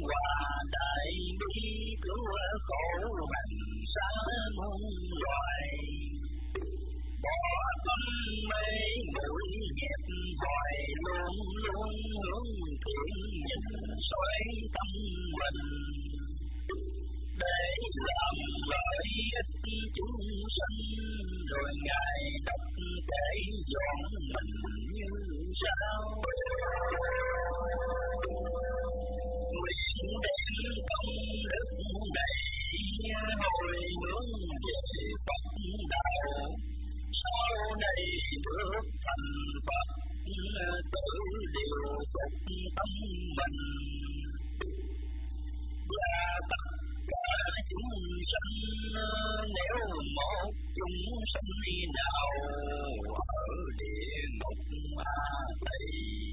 hòa đại bi cứu khổ hành xa muôn loài. Bỏ tâm mê mũi dẹp hoài luôn luôn hướng thiện nhìn xoay tâm mình. Để làm lợi ích chúng sanh rồi Ngài đốc kể dọn mình như sao. Nguyện đem công đức đầy hồi hướng về Phật đạo. Sau này bước thành Phật tự điều phục tâm mình. Và tất cả chúng sanh nếu một chúng sanh nào ở địa ngục Tây,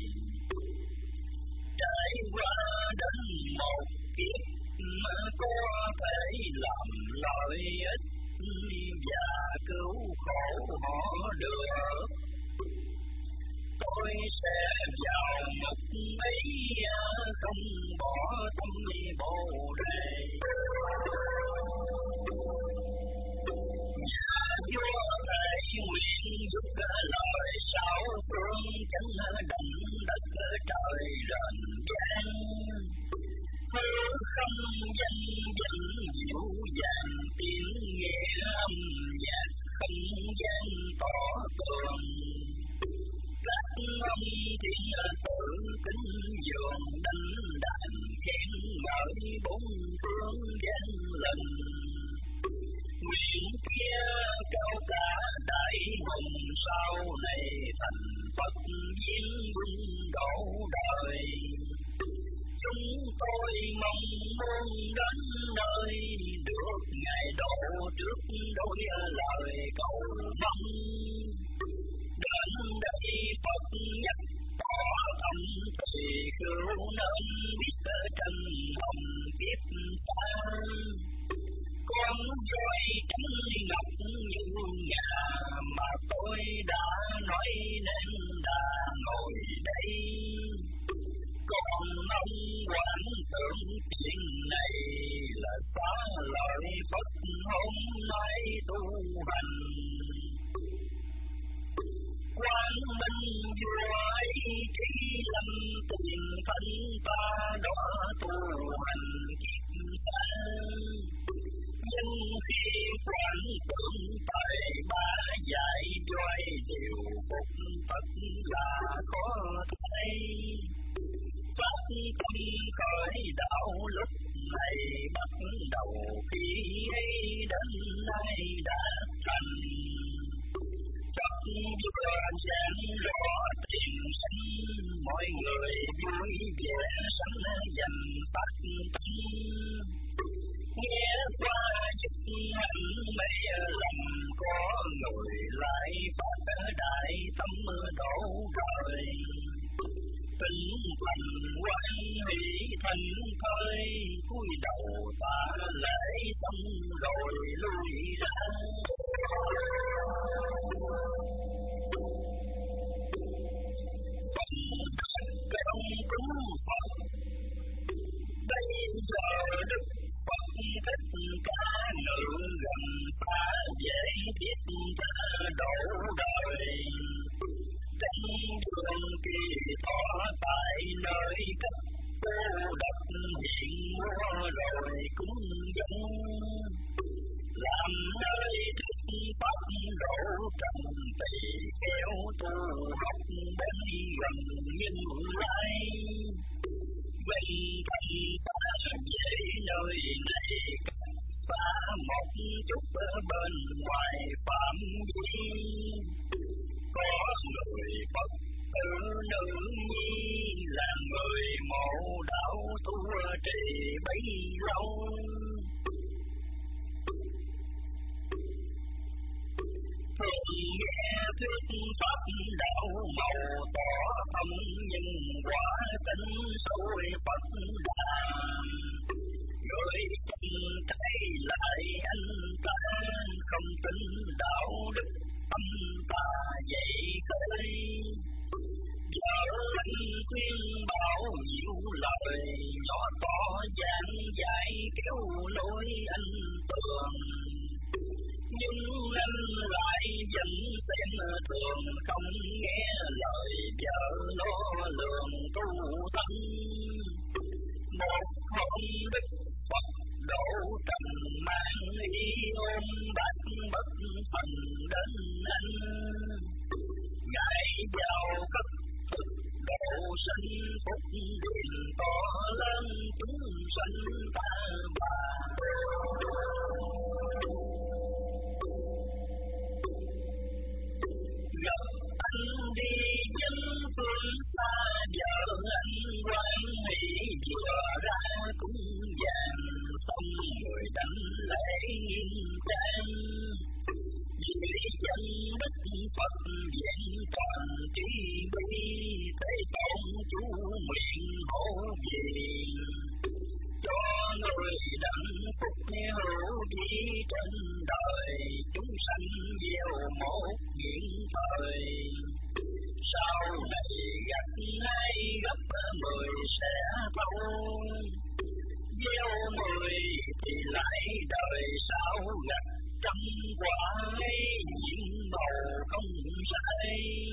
trải qua đến một kiếp mà có thể làm lợi ích và cứu khổ họ được. Tôi sẽ vào ngục ấy không bỏ tâm Bồ Đề. Nhà vua Thái nguyện giúp lời sao phương chánh động đất trời rền vang. Hư không danh danh dịu dàng tiếng nghe âm nhạc không gian tỏ tường. Các ông thiên tử kính dường đánh đàn khen ngợi bốn phương gian lần. Nguyện kia cao cả đại hùng sau này thành Phật viên binh đổ đời. Chúng tôi mong muốn đến nơi được Ngài độ trước đôi lời cầu mong. Đến đây Phật nhắc tỏ tâm thì cứu nên biết trần hồng kiếp ta. Con voi trắng ngọc như ngà mà tôi đã nói nên đã ngồi đây. Còn mong quán tưởng chuyện này là xá lợi Phật hôm nay tu hành. Quán minh vua ấy chỉ lâm tiền thân ta đó tu hành kiếp ta. Nhưng khi quán tưởng tại ba dạy doai điều phục Phật là khó thấy. Phát tâm khởi đạo lúc này bắt đầu khi ấy đến nay đã thành. Phật vừa giảng rõ tiền sanh mọi người vui vẻ sanh dành phát tâm. Nghe qua chức hạnh mấy lần có người lại phát đại tâm đổ rồi. Tinh thần quan hỷ thành thơi cúi đầu tạ lễ xong rồi lui ra. Công cúng Phật bây giờ Đức Phật thích ca ngự gần ta dễ biết ta đổ đời. Trong đường kỳ thọ tại nơi cấp cô độc hiện mua rồi cũng giống. Làm nơi thức Pháp đổ trần tỳ kéo tu học bên gần nhân lai. Vậy thành ta về nơi này phá một chút bên ngoài phạm vi. Có người Phật tử nữ nhi là người mộ đạo tu trì bấy lâu. Thường nghe thuyết Pháp đạo màu tỏ tâm nhân quả tính sôi Phật đàn. Người tin thấy lại anh ta không tin đạo đức tâm ta dậy khởi. Giờ anh khuyên bảo nhiều lời nhỏ to lối anh tường. Nhưng anh lại vẫn xem thường, không nghe lời vợ lo lường tu thân. Một hôm Đức Phật độ trần mang y ôm bát bất thần đến anh. Ngài vào cất thực độ sinh phúc điền to lớn chúng sanh ta bà. Gặp anh đi dân phương xa, vợ anh quan hỷ vừa ra cúng vàng, xong người đảnh lễ nghiêm trang. Vì dân Đức Phật vẹn toàn trí bi, thế tôn chú nguyện hộ viện. Cho người đặng phúc hữu vi trên đời, chúng sanh gieo một hiện thời. Sau này gặt hai gấp 10 sẽ thâu, gieo 10 thì lại đời sau gặt trăm quả ấy, nhiệm màu không sai.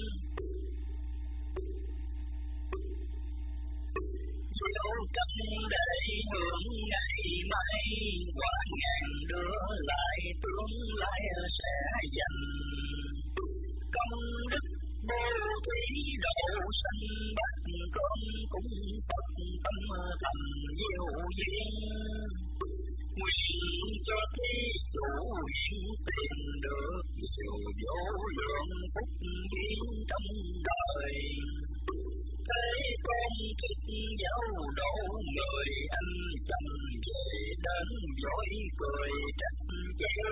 Gieo trăm để hưởng ngày mai, quả ngàn đưa lại tương lai sẽ dành. Công đức bố thí độ sanh, bát cơm cúng Phật tâm thành diệu duyên. Nguyện cho thí chủ hiện tiền được nhiều vô lượng phúc duyên trong đời. Thế con thích giáo độ người, anh chồng về đến dối cười trách chê.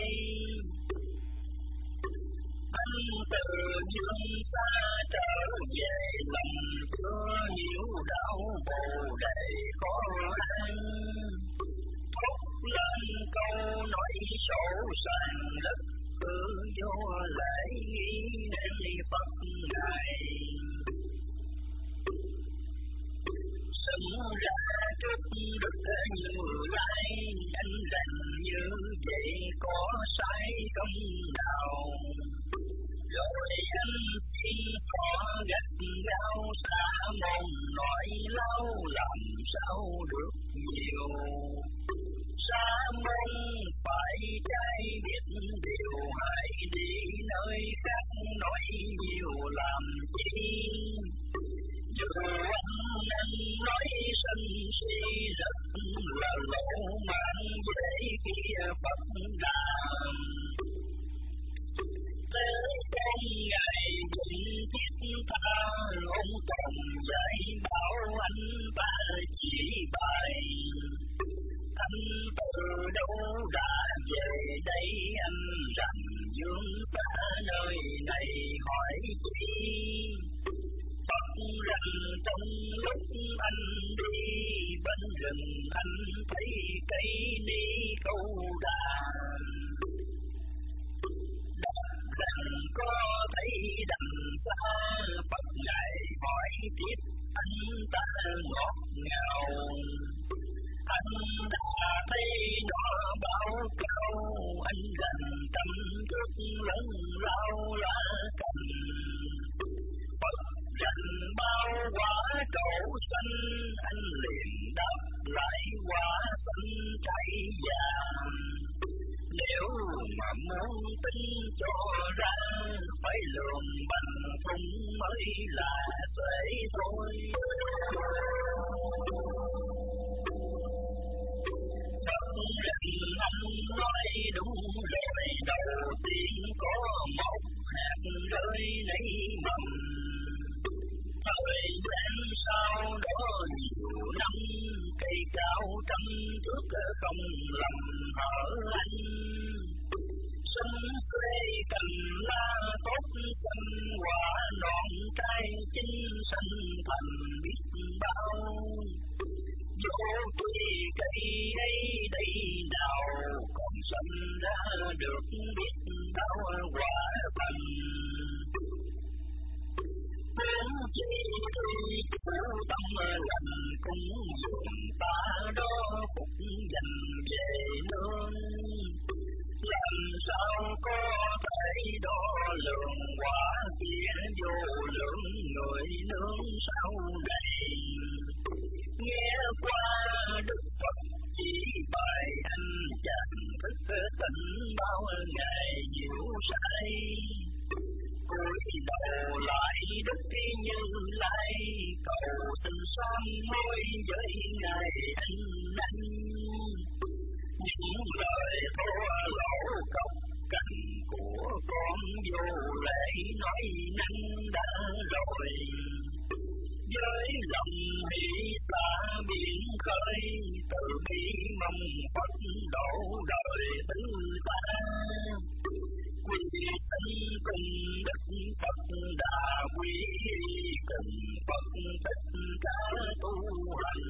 Anh từ dương xa trở về, lòng chưa hiểu đạo bồ đề khó ăn. Thốt lên câu nói sổ sàng, đất tự do lễ nghi nên Phật ngài. Xưng ra trước Đức Như Lai, anh rằng như vậy có sai công nào. Rồi anh xin có gặt gao xa môn, nói lao làm sao được nhiều. Xa môn phải trái biết điều, hãy đi nơi khác nói nhiều làm chi. Dù anh nói sân si rất là lỗ mãn, dễ kia Phật đàm. Thế con ngài vĩnh thiết tha, ông còn dạy bảo anh ta chỉ bài. Anh từ đâu đã về đây, anh rằng dương ta nơi này hỏi chi. Phật rằng trong lúc anh đi bên rừng, anh thấy cây ni câu đàn. Rằng có thấy đằng xa, Phật ngài hỏi tiếp anh ta ngọt ngào. Anh đã thấy nó bao cao, anh gần trăm thước lớn lao lá cành. Phật rằng bao quả trổ xanh, anh liền đáp lại quả xanh trái vàng. Nếu mà muốn tính cho ra, phải lường bằng thùng mới là dễ thôi. Phật rằng anh nói đúng rồi, đầu tiên có một hạt rơi nảy mầm. Thời gian sau đó nhiều năm, cây cao trăm thước không lầm hở anh. Sân quê cành lá tốt xanh, quả non trái chín xanh thành biết bao. Vô tuy cây ấy đây nào, còn xanh ra được biết bao quả bằng. muốn chỉ tôi chủ tâm lành cũng dùng ta đó phục dành về nương. Làm sao có thể đo lường quả kia vô lượng người nương sau này. Nghe qua Đức Phật chỉ bài anh chàng thức tỉnh bao ngày diệu say. Cúi đầu lại Đức Như Lai cầu tình son môi với ngài anh. Những lời thô lỗ cốc cành của con vô lễ nói năng đã rồi. Với lòng hỷ ta biển khơi từ bi mong Phật độ đời tư ta. Quy tinh cùng Đức Phật đã quy cùng Phật tất cả tu hành.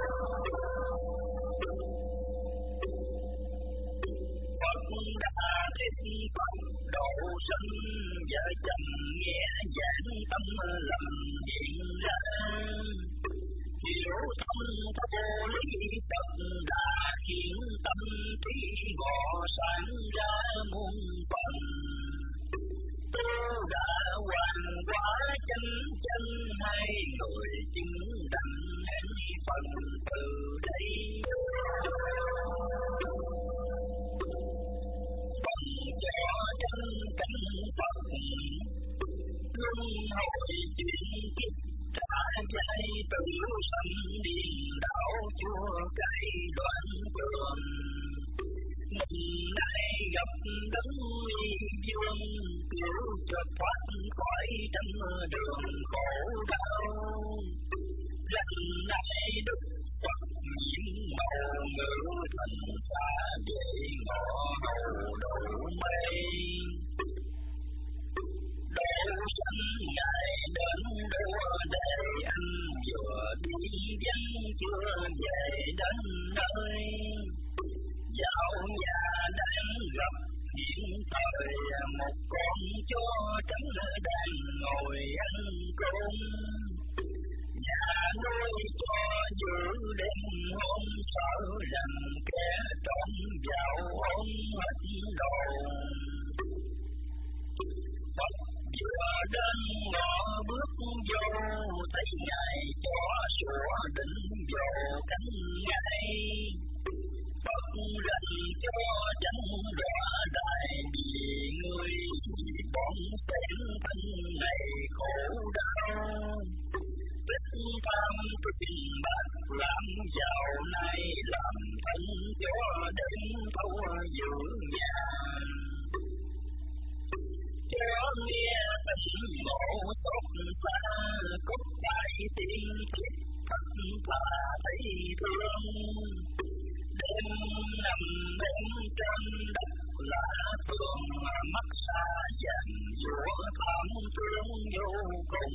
Phật đã thuyết Phật độ sinh vợ chồng nghe giảng tâm lầm hiện ra. Hiểu thông vô lý Phật đã khiến tâm trí gõ sáng ra muôn phần. Tu đã hoàn quả chân chân hai người chứng đảnh phần từ đây. Phần cho chân cánh Phật luân hồi chuyển kiếp trả dạy từ sanh điên đảo chua cay đoạn vườn. Mình nay gặp đấng uy dương cứu cho thoát khỏi trăm đường khổ đau. Lần này Đức Phật nhiễm màu ngữ thành xa về ngõ hầu độ mê. Độ sanh ngài đến đua để anh vừa đi vắng chưa về đến nơi. Dạo nhà đang gặp hiện thời một con chó trắng đang ngồi ăn cơm. Nhà nuôi chó giữ đêm hôm sợ rằng kẻ trộm vào ôm hết đồ. Phật vừa đến ngõ bước vô thấy ngài chó sủa định vô cánh ngay. Phật rành cho tránh đọa đại vì người bọn tên thân này khổ đau. Tích tham trình bạc làm giàu nay làm thân cho đến thâu giữ nhà. Cho nghe tình ngộ tốt xa cốt đại tiên thiết thật thà thấy thương. Đêm nằm bên trên đất lạ thường mắt xa dần dũa thảm thương vô cùng.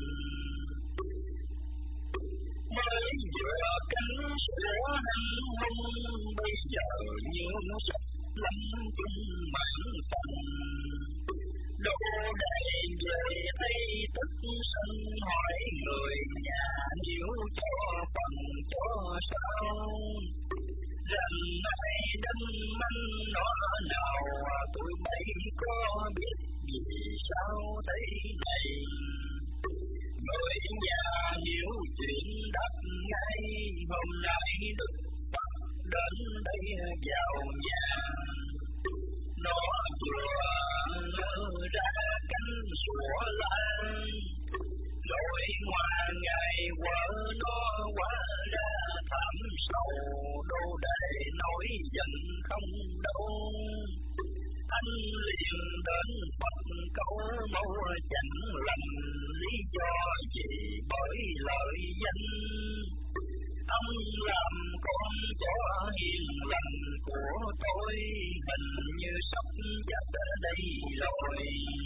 Mới vừa cánh sủa năm hung bây giờ như sắp lâm chung mãn phần. Đâu đây về thấy tức sân hỏi người nhà nếu cho phần cho sao. Rằng nay đâm manh nó nào tụi bay có biết vì sao thế này. Người nhà hiểu chuyện đáp ngay hôm nay Đức Phật đến đây vào nhà. Nó vừa ra cánh sủa lan rồi ngoài ngày vợ nó quá ra thảm sầu. Đô đệ nói dần không đâu anh liền đến Phật câu mâu chẳng lầm lý do gì bởi lợi danh. Ông làm con chó hiền lành của tôi hình như sắp dắt đây rồi.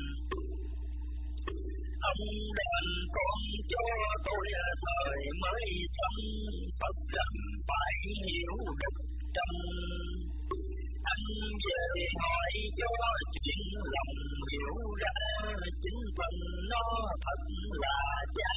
Ông đền con cho tôi thời mới xong Phật rằng phải hiểu đức trong. Anh về hỏi cho chuyện lòng hiểu ra chính phần nó thật là cha.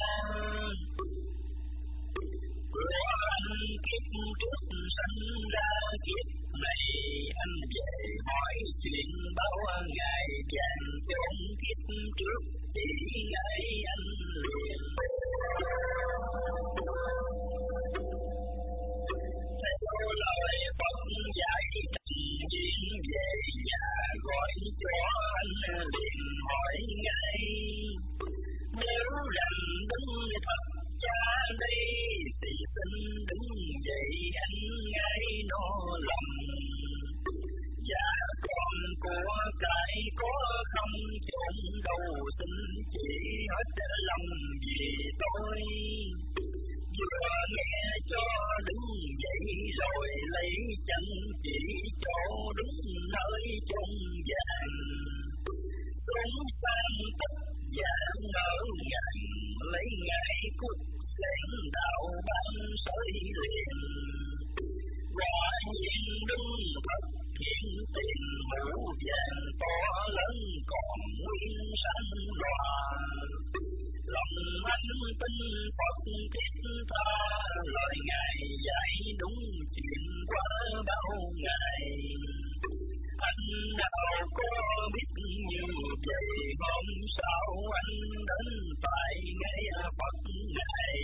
chân chỉ chỗ đúng nơi chung vàng. Cũng sang tất giảm nở ngàn, lấy ngày cúc lên đạo ban sới liền. Quả nhiên đúng thật hiện tiền mũ vàng to lớn còn nguyên sáng loa. Lòng anh tin Phật thiết tha, lời Ngài dạy đúng chuyện qua bao ngày. Anh nào có biết như vậy, hôm sau anh đến phải nghe Phật Ngài.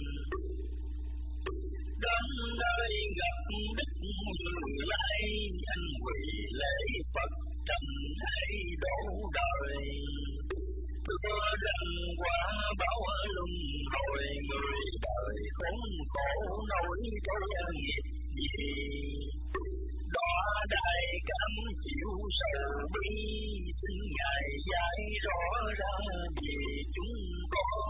Đến nơi gặp Đức Như Lai, anh quỳ lễ Phật trần hay đổ đời. Thưa rằng quả báo luân hồi, người đời khốn khổ nỗi trôi nghiệp gì. Đó đại cảm chịu sầu bi, xin Ngài dạy rõ ra vì chúng con.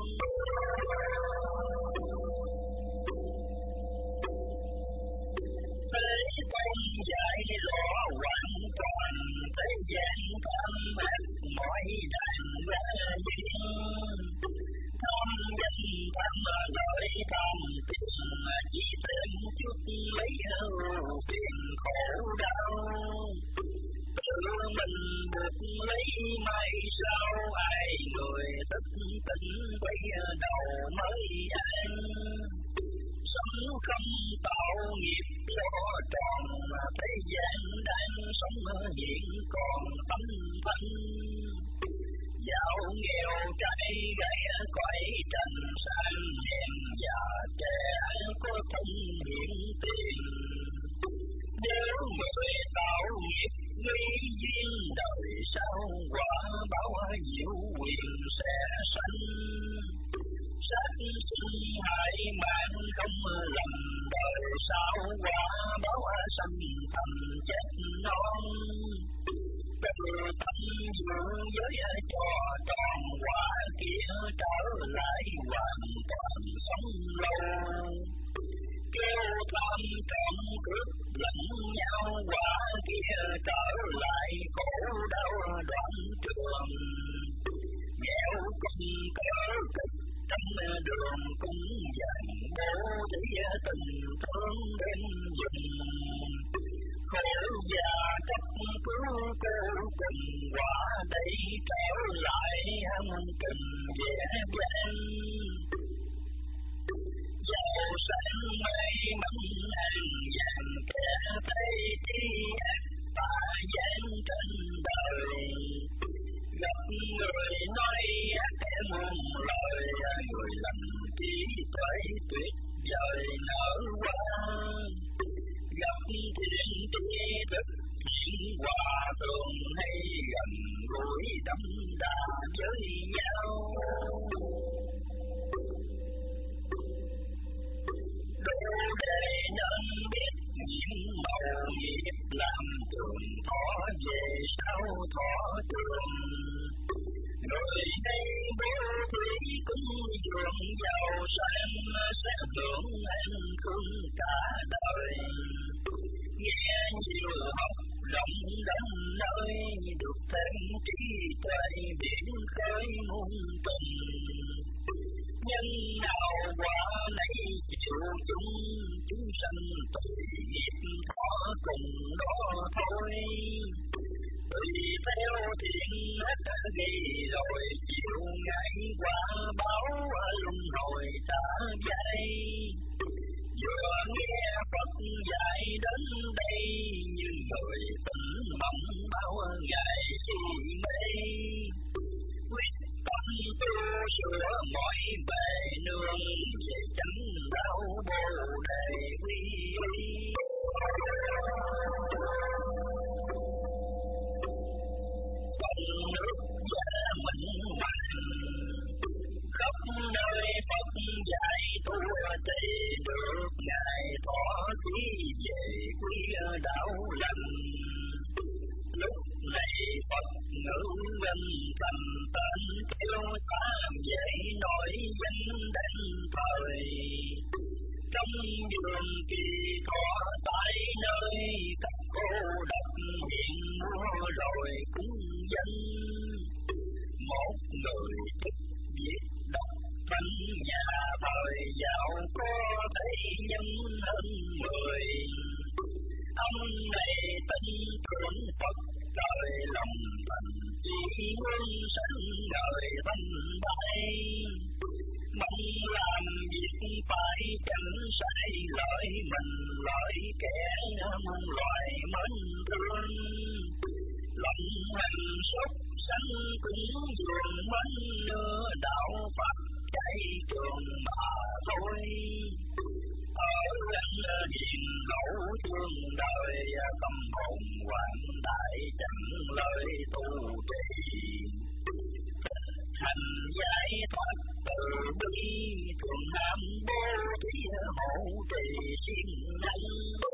Thế Tôn dạy rõ hoàn toàn, thế gian tham ác mọi đàn ra duyên. Tham danh tham lợi tham tiền, chỉ thêm chút lấy phiền khổ đau. Tự mình buộc lấy mai sau, ai người thức tỉnh quay đầu mới an. Sống không tạo nghiệp lo tròn, thế gian đang sống hiện còn tâm thân. Giàu nghèo trai gái cõi trần sang hèn già trẻ có thân hiện tiền. Nếu người tạo nghiệp nguy duyên đời sau, quả báo diệu quyền sẽ sanh. Sát sinh hại mạng không lầm, đời sau quả báo sanh thầm chết non. Từ tâm dưỡng giới cho tròn, quả kia trở lại hoàn toàn sống lâu. Kêu tham trọn cướp lẫn nhau, quả kia trở lại khổ đau đoạn trường. Nghèo cùng cỡ cực trong đường cũng dành, bố thí tình thương bên dùm. Khổ già chấp cứu cô cùng, quả đây trở lại hăng trình dễ dàng. Giàu sang may mắn an nhàn, kẻ thấy chi ác tà gian trên đời. Gặp người nói ác muôn lời, người lầm trí tuệ tuyệt vời nở hoa. Gặp thiện tri thức chuyện hòa thường, hay gần gũi đậm đà với nhau. Đủ để nhận biết những màu nghiệp làm thường thọ về sau thọ trường. Người đây bố thí cúng dường giàu sang, sẽ hưởng an khương cả đời. Nghe nhiều học rộng đến nơi, được thêm trí tuệ biển khơi muôn tình. Nhân nào quả nấy chịu chung, chúng sanh tội nghiệp thọ cùng đó thôi. Tùy theo thiện ác ghi rồi, chịu ngại quả báo luân hồi trả dạy. Vừa nghe Phật dạy đến đây, như người tỉnh mộng bao ngày chi mê. Quyết tâm tu sửa mọi bề nương, về chánh đạo bồ đề quy. Nước giả mình mạnh, khắp nơi Phật dạy tu thì được Ngài tỏ thí về quy đạo lành. Lúc này Phật ngữ âm thầm tên, theo tam dạy nổi danh đến thời. Trong vườn kỳ thọ tại nơi, sai lợi mình lợi kẻ muôn loài mến thương, lòng hành sốt sanh cũng dường mến nửa đạo Phật chạy trường mà thôi. Ở anh hiền hậu thương đời tâm hồn hoàng đại chẳng lời tu trì, thành giải thoát từ bi thường ham bố thí hộ trì siêng năng.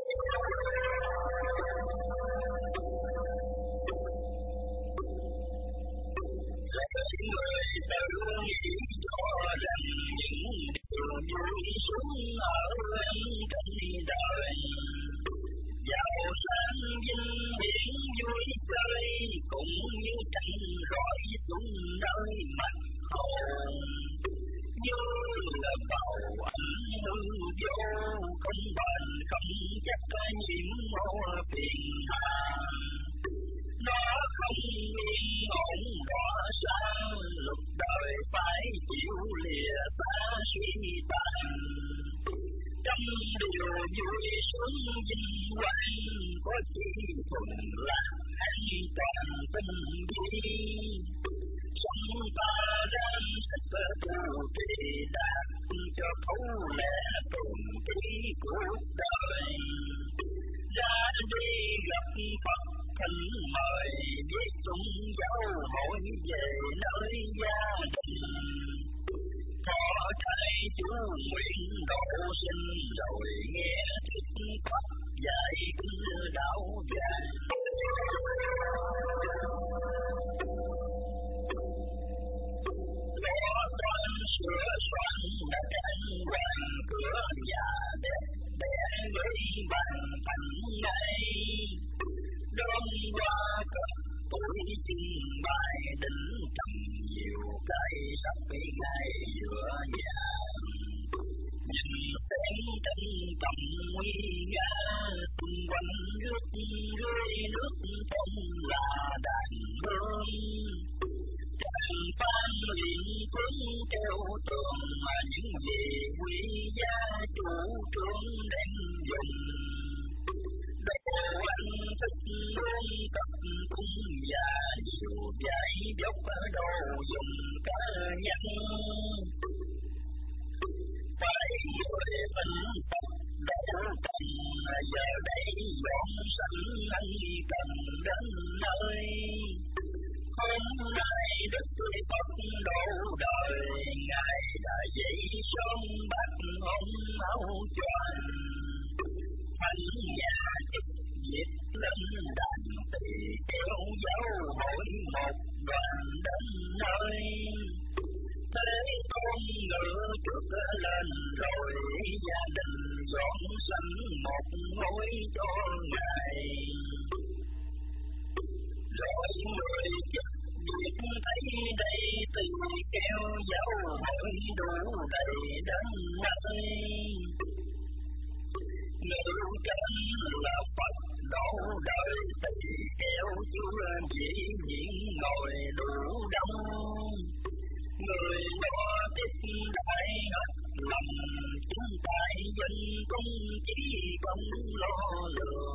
Người tự nghĩ cho rằng những điều vui xuống ở trên đời, giàu sang vinh hiển vui chơi cũng như trăng rọi xuống nơi mặt hồ, như là bầu ảnh hư vô không bền không chắc nhiễm mô phiền hà. Nó không yên ổn rõ xa, lúc đời phải chịu lìa xa suy tàn. Trong điều vui xuống vinh quang, có chỉ thuần lạc an toàn tinh vi. Sống ta đang thích tu trì đạt cho thấu lẽ tồn trí cuộc đời. Ra đi gặp Phật thỉnh mời, biết tung dấu hội về nơi gia đình. Thọ trai chú nguyện độ sinh rồi nghe thuyết Pháp dạy đạo vàng. Lo toan sửa soạn đã trang hoàng cửa nhà đẹp đẽ với bàn thành ngay. Đón qua cất tuổi chinh bài đỉnh trầm nhiều cây sắp bị ngày giữa nhà. Nhìn xem trên tầm nguy nga, xung quanh rước rưới nước phong là đàn hương. Tràng phan liền cuốn treo tường mà những gì quý giá chủ trương đem dùng. Đồ ăn thức luôn tập cung và nhiều giải dốc đồ dùng cá nhân. Phải người mình tập đổ tầm, giờ đây dọn sẵn anh cần đến nơi. Hôm nay Đức Phật độ đời, Ngài đã dậy sớm bát hôm áo choàng. Thánh nhà trực diệt lên đàn tỳ kéo dấu hội một đoàn đến nơi. Thế con ngựa trước lên rồi gia đình dọn sẵn một ngôi cho Ngài. Rồi người chức việc thấy đây từ kéo dấu hội đủ đầy đến nơi. Ngữ cảnh là Phật độ đời tỳ kéo Chúa dĩ nhiên ngồi đủ đông. Người đó tiếp đại hết lòng, chúng tại dân công chỉ không lo lường.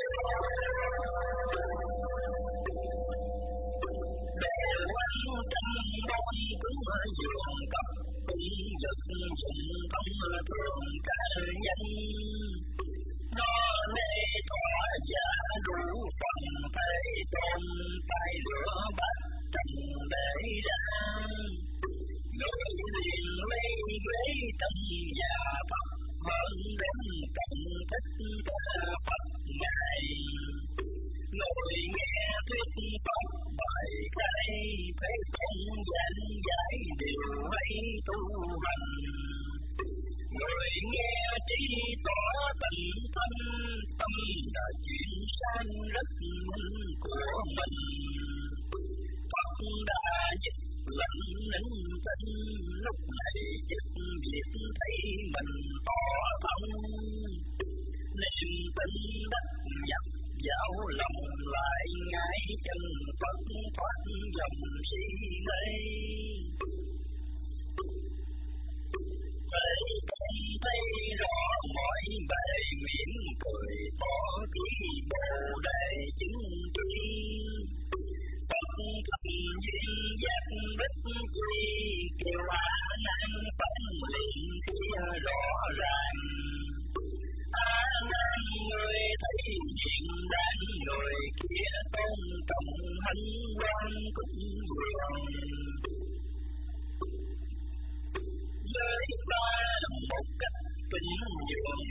Đồ ăn trăm bông cũng giường cấp, cũng giật dụng không thường cả nhân. Nó lê tỏa giả đủ phần thế tôn, phải rửa bát trần để ra. Người liền lấy ghế trong nhà Phật, hơn đến cạnh thích cả Phật Ngài. Người nghe thuyết Pháp bài khai, phải không danh giải điều hay tu hành. Người nghe trí tỏ tình thân, tâm đã chuyển sang rất minh của mình. Phật đã giúp lệnh nín tinh, lúc này giúp việc thấy mình tỏ thông. Niềm tin đắc nhập vào lòng lại ngay chân Phật thoát dòng si mê. Vậy con thấy rõ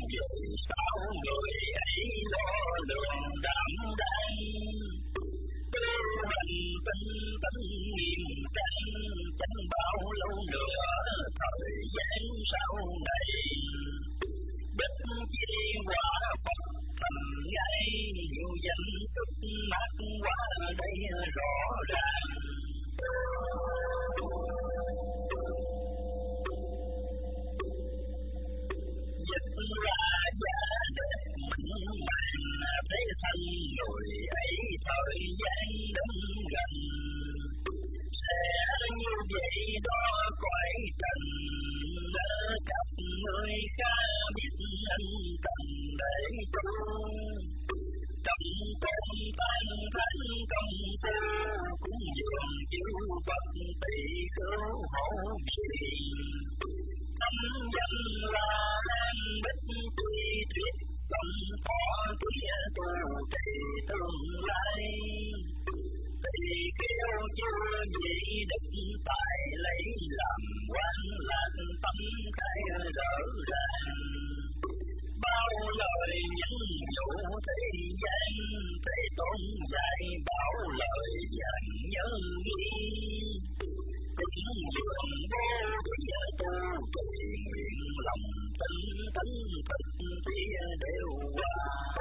Vậy sao người ấy lo lường đảm đang tu hành tinh tấn nghiêm trang, chẳng bao lâu nữa thời gian sau này đất chỉ quả Phật thành ngay, nhiều danh tức mát qua đây rõ ràng. Dịch ra giá đẹp mình màng, thế thân người ấy thời gian đến gần, sẽ như vậy đó cõi trần. Các người khá biết ân cần để tu, trong tôn tan thánh công phu, cũng dường chịu Phật tỳ khưu hộ trì. Tâm danh là an bích tuy thuyết, tâm thọ kia tu trì tương lai. Tỳ kheo chưa vị đức tài, lấy làm quan lạc tâm khai rõ ràng. Bao lời nhắn nhủ thế gian, thế tôn dạy bảo lời dặn nhớ ghi. Cũng dường vô thủy tu trì, nguyện lòng tinh tấn thực kia đều qua.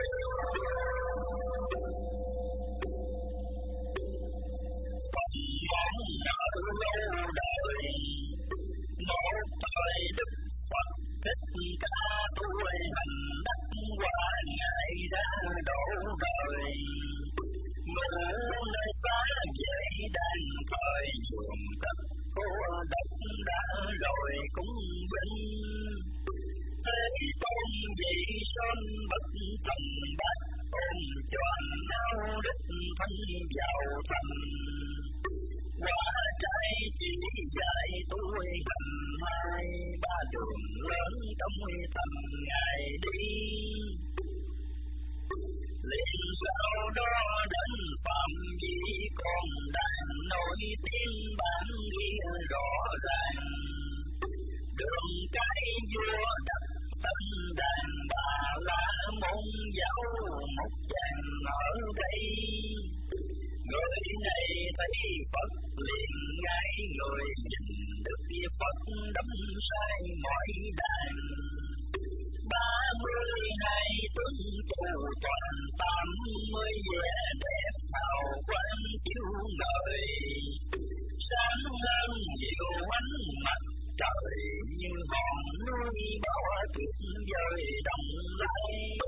Mong nợ lâu đời, một thời Đức Phật Thích Ca tu hành đắc quả, ngài ra độ đời. Mượn nơi ta vậy đang thời dường tất cô độc đã rồi cũng vinh. Thế tôn vị sơn bất trần bát, ôm choàng áo đức thân vào thành. Quả trái chỉ dạy tôi hành hai, ba đường lớn trong tâm ngài đi. Liền sau đó đến phạm vi con đàn, nổi tiếng bản ghi rõ ràng. Đường cái vua đặt tân đàn, bà la môn giáo một chàng ở đây. Người này thấy Phật liền ngay, người nhìn được Phật đắm say mọi đàn. 32 tuần tu toàn, 80 vẻ đẹp hào quang chiếu ngời. Sáng lên dịu ánh mặt trời, như hòn núi bao tuyết vời đồng lai.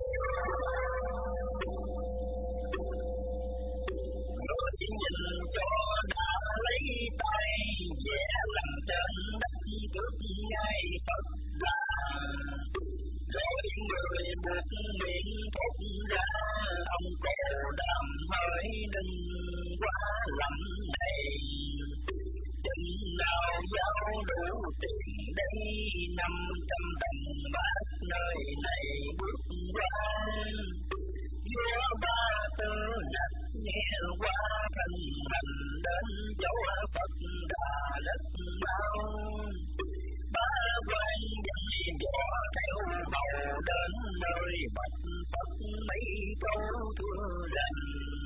Người nhìn cho đã lấy tay, vẽ làm trên đất trước ngay Phật là. Rồi người buộc miệng thốt ra, ông cô đàm hỡi đừng quá lắm này. Chừng nào giao đủ tiền đây, 500 đồng bạc nơi này bước qua. Vua Ba Tư Nặc nghe qua thân hành, đến chỗ Phật Đà đất bao. Ba quan dân dò theo hầu, đến nơi bạch Phật mấy câu thưa rằng.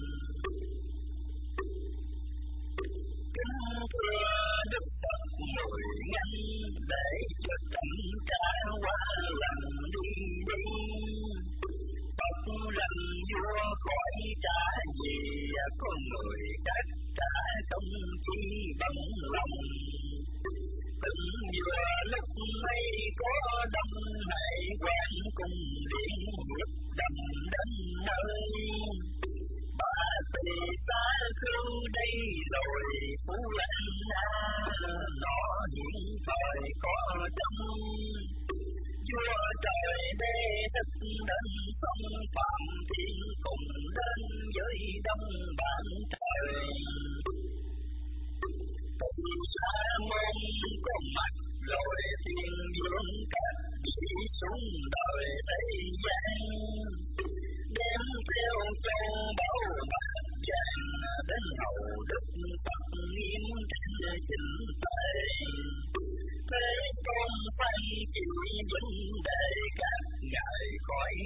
Kính thưa Đức Phật ngồi ngăn, để cho chậm trả qua lần đi đi. Phật rằng vua khỏi trả gì, con người các trả không chi bằng lòng. Từng vừa lúc mấy có đông hải quan, cùng điện huyết đầm đến nơi. Ba tỳ ta khưu đây rồi, Phú Lan Na nó hiện thời có trong. Vua trời đế thích đến sông Phạm Thiên, cùng đến với đông bản trời. Từ xa môn có mặt rồi thiên vương các vị xuống đời thế gian. Đem theo châu báu bạc vàng, đến hầu Đức Phật nghiêm trên chính tề. Thế tôn phải chịu vấn đề các ngài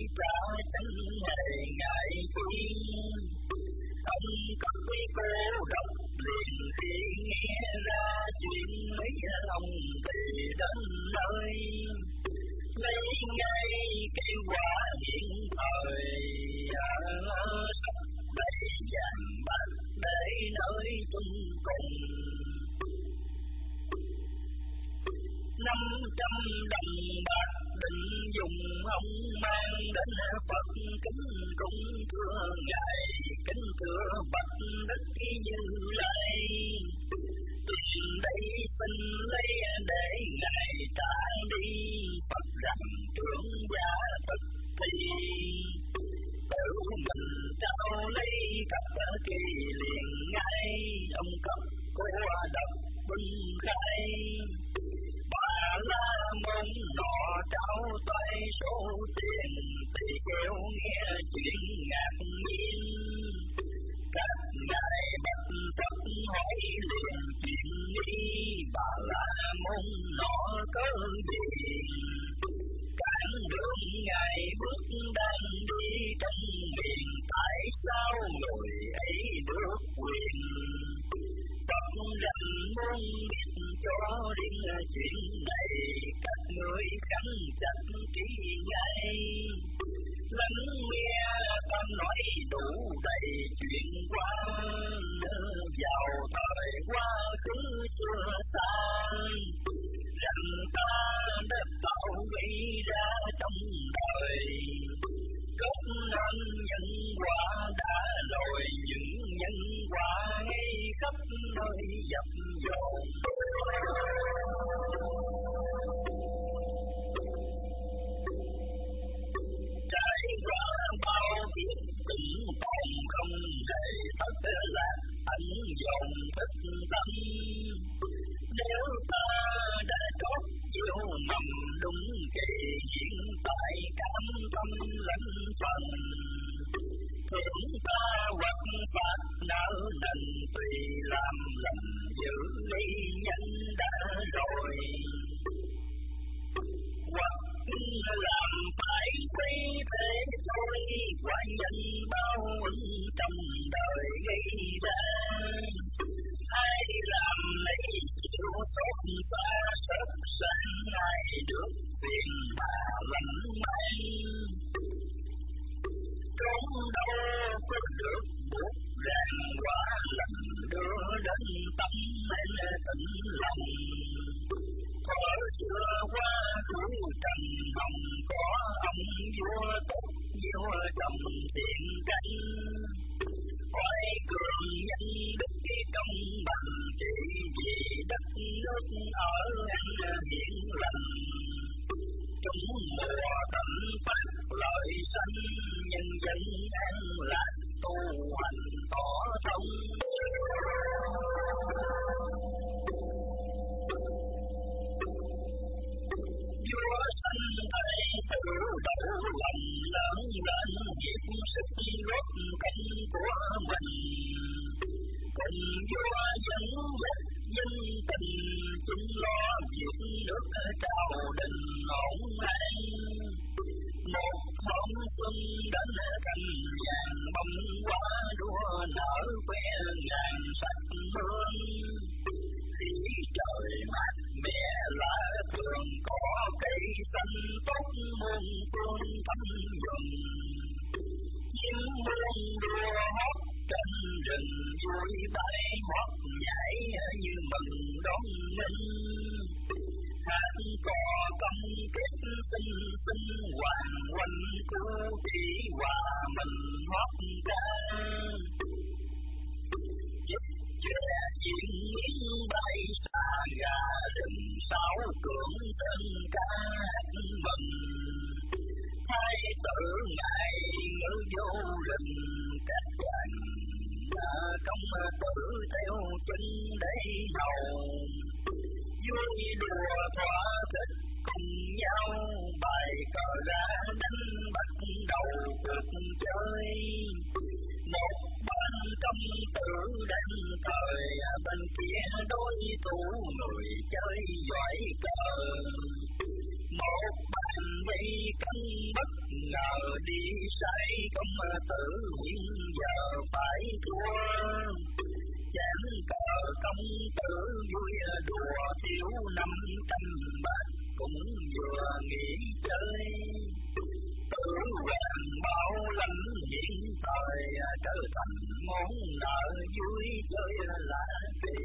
ra chẳng hề ngại chi. Ông cất cô độc liền khi nghe ra chuyện mấy ông thì đến nơi, lấy ngay cây quả hiện thời sắp đầy vàng bạc để nơi chung cùng. 500 đồng bạc định dùng ông mang đến Phật kính cung thưa ngài, kính thưa bạch Đức Như Lai. Tiền đây xin lấy để ngài trả đi, Phật rằng trưởng gia tất thì tự mình trao lấy cấp kỳ liền ngay. Ông cấp cô độc binh khai, Bà La Môn nọ trao tay số tiền, thì kêu nghe chuyện ngạc nhiên. Các ngài bạch Phật hỏi liền chuyện đi, Bà La Môn nọ có gì. Cản đường ngài bước đang đi trong miền, tại sao người ấy được quyền. Phật rằng muốn biết cho đến chuyện này, các người khẳng chặt kỹ ngay. Lắng nghe ta nói đủ đầy chuyện qua, vào thời quá khứ chưa xa, rằng ta đã tạo gây ra trong đời. Cốt nên nhân quả đã rồi, những nhân quả ấy khắp nơi dập dồn. Trải qua bao kiếp cũng còn không thể thật là ẩn dồn thức tâm. Nếu ta đã trót gieo mầm đúng kỳ, hiện tại cảm tâm lãnh phần. Thưởng ta hoặc phạt nợ nần, tùy làm lầm giữ lấy nhân đã rồi. Hoặc làm phải quay thế thôi, quả nhân bao ứng trong đời gây ra. Ai làm lấy chịu tốt ta sớt sáng, ai được tiền mà lãnh mang. Trốn đâu có được buộc ràng, quả lầm đưa đến tâm nên tỉnh lòng. Có chưa qua cứu trần hồng, có ông vua tốt vua trồng tiền canh. Hỏi cường nhân đức công bằng, chỉ vì đất nước ở ăn hiển lành. Chúng mùa tận phát lợi sanh, nhân dân an lạc tu hành tỏ thông. Vua sanh thầy tự đậu lòng, lớn lên việc sức góp công của mình. Cùng vua dẫn dắt dân tình, chung lo việc nước trao đình ổn an. Một hôm xuân đến cành vàng bông hoa, đua nở khoe ngàn sắc hương. Khi trời mát mẻ lá thường, có cây xanh tốt muôn phương thăm dần. Chim muôn đua hót trên rừng, vui bay hót nhảy như mừng đón minh. Hát cò công kết tinh tinh, hoàng quanh cứu chỉ hòa mình hót ca. Giúp trẻ chuyện miếng bay xa gà rừng, sáu cưỡng tên ca hát mừng. Hai tử ngài ngỡ vô rừng, các chàng công tử theo chân để hầu. Vui đùa thỏa thích cùng nhau, bài cờ ra đánh bắt đầu cuộc chơi. Một bên công tử đang thời, bên kia đối thủ người chơi giỏi cờ. Một bàn vây cân bất ngờ đi sai công tử hiện giờ phải thua. Chén cờ công tử vui đùa thiếu 500 bạc cũng vừa nghỉ chơi. Tử vàng bao lãnh hiện thời trở thành món nợ vui chơi lạ kỳ.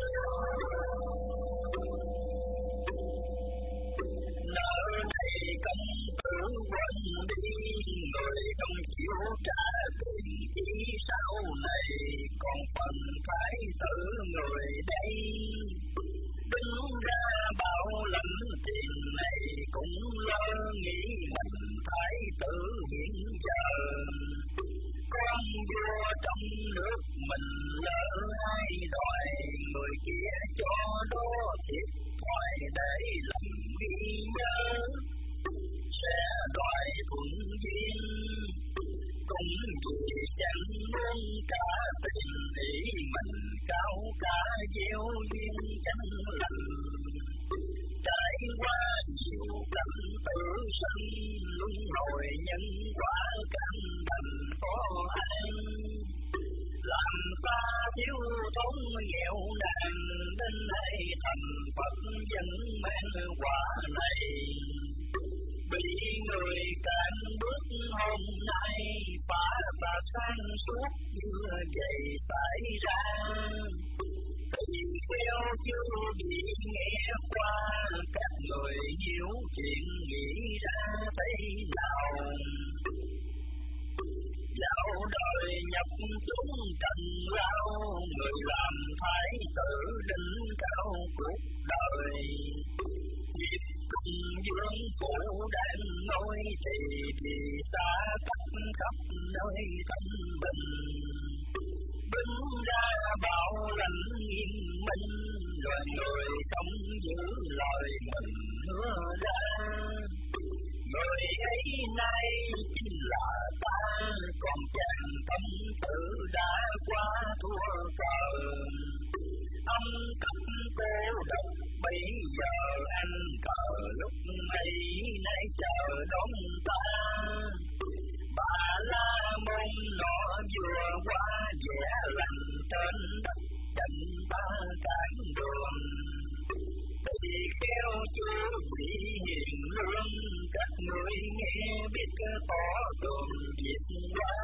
Nợ này công tử quên đi, người không chịu trả tiền chỉ sau này còn phần phải xử người đây. Đứng ra bảo lãnh tiền này cũng lo nghĩ mình phải tự hiện giờ. Con vua trong nước mình lỡ ai đòi, người kia cho đó thiệt thoại để làm ghi nhớ. Sẽ đòi thuận duyên cũng vì chẳng muốn cả tình ý mình cao cả gieo duyên chẳng lành. Trải qua nhiều cảnh tử sinh luân hồi nhân quả căn thành khó an. Làm ta thiếu thốn nghèo nàn đến nay thành Phật dân mang quả này. Bị người cản bước hôm nay phá ta sáng suốt như vậy xảy ra. Tình queo chưa bị nghe qua, các người hiểu chuyện nghĩ ra thế nào. Dạo đời nhập xuống trần lao, người làm thái tử đỉnh cao cuộc đời. Việc cùng vương phủ đang ngồi thì xa cách khắp nơi tâm bình. Đứng ra bảo lãnh nghiêm minh, loài người không giữ lời mình hứa ra. Người ấy nay chính là ta, còn chàng công tử đã qua thua cờ. Ông cấp cô độc bây giờ anh cờ lúc ấy nay chờ đón ta. Bà La Môn nọ vừa qua vẻ lành trên đất trận ta cản đường. Vì kêu chúa bị hiền lương, các người nghe biết tỏ tường việc qua.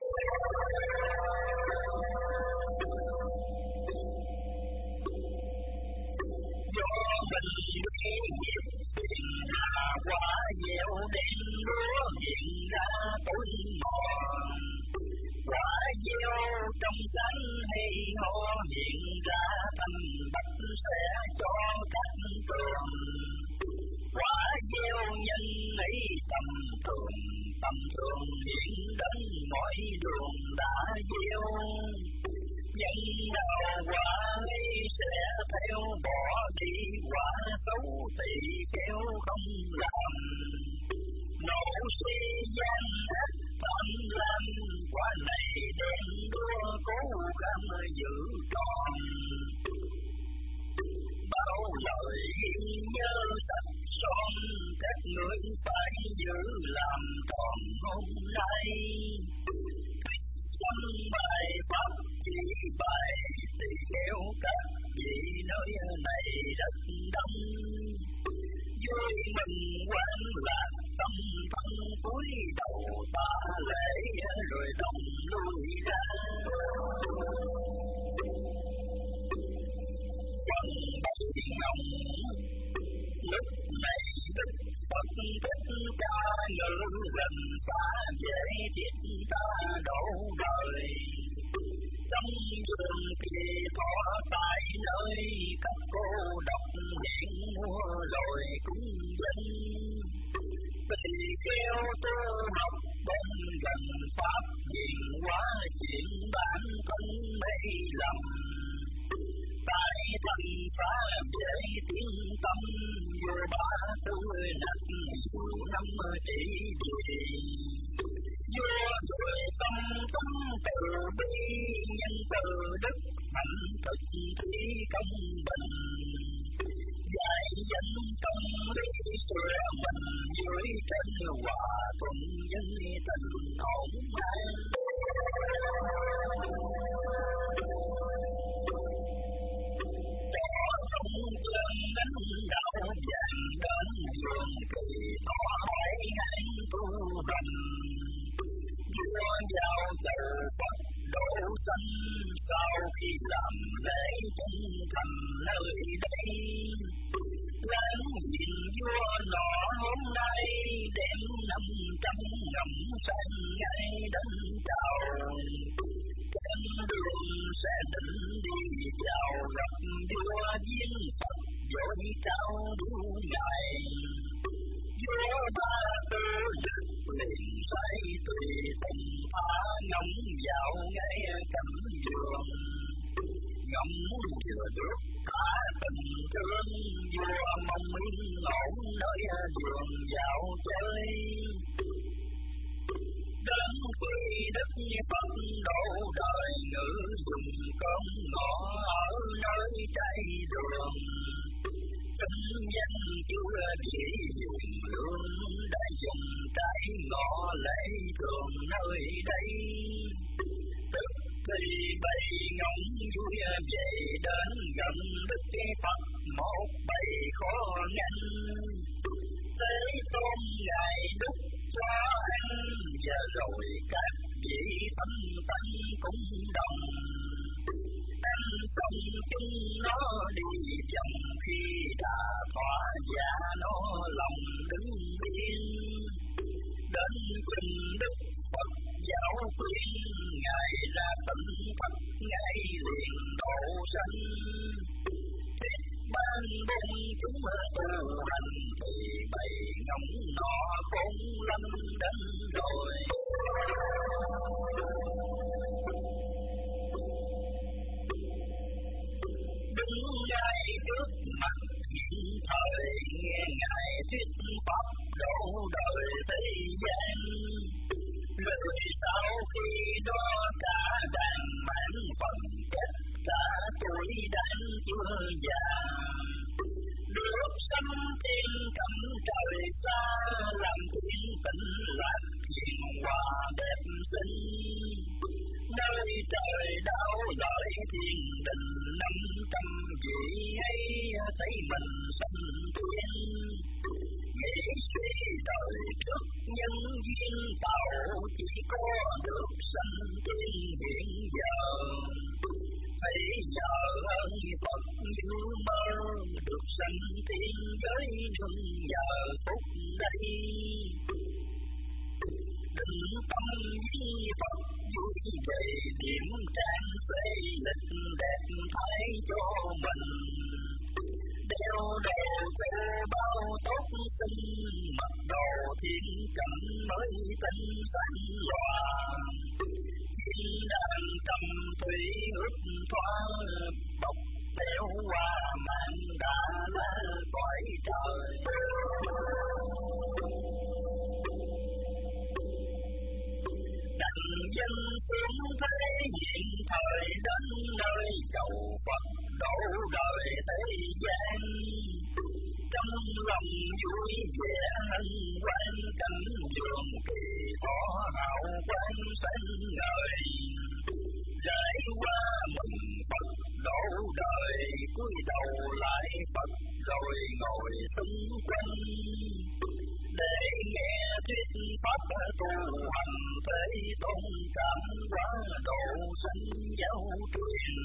Do mình đi nghiệp tiền hà quả gieo đen lúa hiện ra tối mòn. Quả gieo trong cánh hay ho hiện ra thành bạch sẽ cho các tường. Quả gieo nhân ấy tầm thường hiện đến mọi đường đã gieo. Nhân nào quả ấy sẽ theo bỏ đi, quả xấu thì kéo không làm. Nổ suy gian ác tham lam, quả này đen đua cố gắng giữ tròn. Bao lời ghi nhớ sắc son, các người phải giữ làm tròn hôm nay. Trong bài pháp chỉ bài thì kéo các vị nơi này rất đông. Vui mừng quán lạc tâm thân cúi đầu ta lễ rồi đồng lui ra. Quần bạch ngọc lúc này đức Phật thích ca ngữ gần xa dễ thiết ta đổ đời. Trong đường kỳ thọ tại nơi các cô độc hẹn mua rồi cũng dân. Vì kêu tu học bên gần pháp hiền hóa chuyện bản thân mê lầm. Tại thành phá dễ tiếng tâm, vô ba tư nặng năm trị vì. Vua rồi tâm tâm từ bi, nhân từ đức hạnh thực thi công bình. Dạy dân công lý sửa mình dưới trời hòa thuận dân tình ổn an. Sông chân đánh đạo vàng đến vườn kỳ tỏ hỏi hãng tu hành. Vua vào chầu Phật độ sanh sau khi làm lễ chân thành nơi đây. Láng nhìn vua nọ hôm nay đem 500 ngậm sang ngay đến chào. Trên đường sẽ định đi vào gặp vua viên Phật vội trao đuôi ngài. Vua Ba Tư Lực liền say tùy tùng phá ngắm vào ngay cạnh vườn. Ngắm vừa được thả tình thương, vua mong yên ổn nơi vườn dạo chơi. Đến quê đất Phật độ đời ngự dùng cơm ngõ ở nơi trái đường. Tinh danh chưa chỉ dùng lương đã dùng trái ngõ lễ thường nơi đây. Tức thì bầy ngóng vui về đến gần Đức Phật một bầy khó ngăn. Thế tôn ngài đúc cho ăn và rồi các vị tâm tăng cũng đồng. Ăn xong chúng nó đi vòng khi đã thỏa giá nó lòng đứng yên. Đến cùng Đức Phật giáo khuyên ngài là tịnh Phật ngài liền độ sanh. Thuyết ban bôn chúng tu hành thì bầy ngóng nọ khôn lắm đến rồi. Đứng ngay trước mặt hiện thời nghe ngài thuyết pháp độ đời thế gian. Rồi sau khi đó cả đàn mãn phần chết cả tuổi đang chưa già. Được sanh thiên cẩm trời xa làm thiên tịnh lạc hiền hòa đẹp xinh. Nơi trời đau lợi thiên đình 500 vị ấy thấy mình sanh thiên. Nghĩ suy đời trước nhân duyên tạo chỉ có được sanh thiên hiện giờ. Phải nhờ ơn Phật như mơ được sanh thiên giới nương nhờ phúc đây. Định tâm với Phật vui về điểm trang xây lịch đẹp thái cho mình. Đeo đầu xe bao tốt tinh mặc đồ thiên cảnh mới tinh xanh lòa. Thiên đàn trầm thủy ướt thoáng bọc theo hoa mang đã lá cõi trời. Đặng dân xuống thế hiện thời đến nơi cầu Phật độ đời thế gian. Trong lòng vui vẻ hân hoan cảnh vườn kỳ có hào quang sáng ngời. Rải qua mừng Phật độ đời cúi đầu lại Phật rồi ngồi xung quanh. Để nghe thuyết pháp tu hành thế tôn cảm hóa độ sanh giáo truyền.